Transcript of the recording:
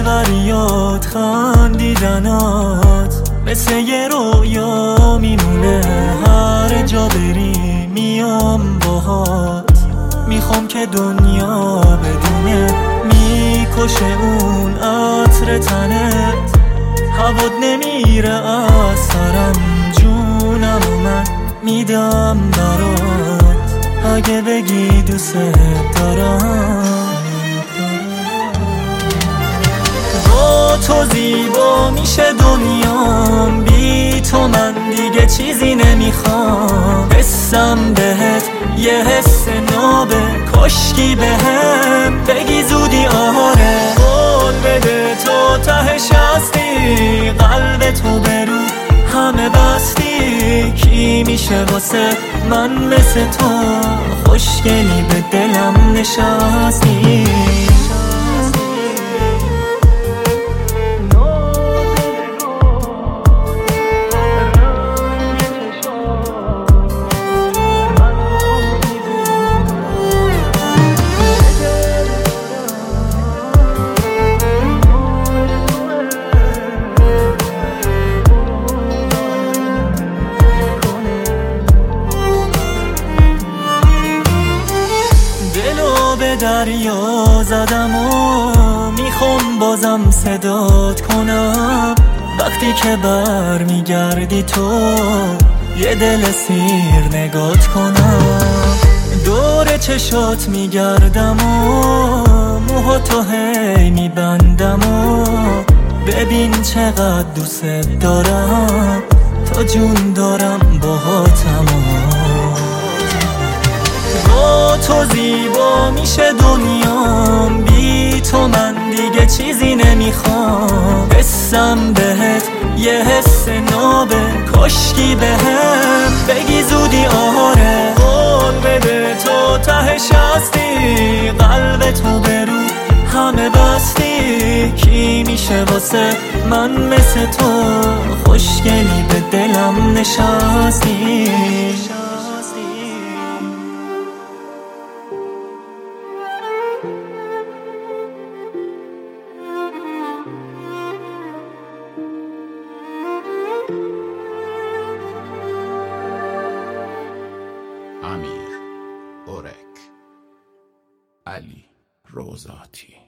فریاد خندیدنات مثل یه رویا میمونه، هر جا بری میام باهات. میخوام که دنیا بدونه میکشه اون عطر تنت، هوات نمیره از سرم، جونم من میدم برات اگه بگی دوست دارم. با تو زیبا میشه دنیام، بی تو من دیگه چیزی نمیخوام. حسم بهت یه حس نابه، کاشکی بهم بگی زودی آره. قول بده تو تهش هستی، قلب تو برو همه بستی. کی میشه واسه من مثل تو، خوشگلی به دلم نشستی. به دریا زدم و میخوام بازم صدات کنم. وقتی که بر میگردی تو یه دل سیر نگات کنم. دور چشات میگردم و موهاتو هی میبندم و ببین چقدر دوست دارم، تا جون دارم باهاتم. با تو زیبا میشه دنیام، بی تو من دیگه چیزی نمیخوام. حسم بهت یه حس نابه، کاشکی بهم بگی زودی آره. قول بده تو تهش هستی، قلب تو برو همه بستی. کی میشه واسه من مثل تو، خوشگلی به دلم نشستی. امیر اورک، علی روزاتی.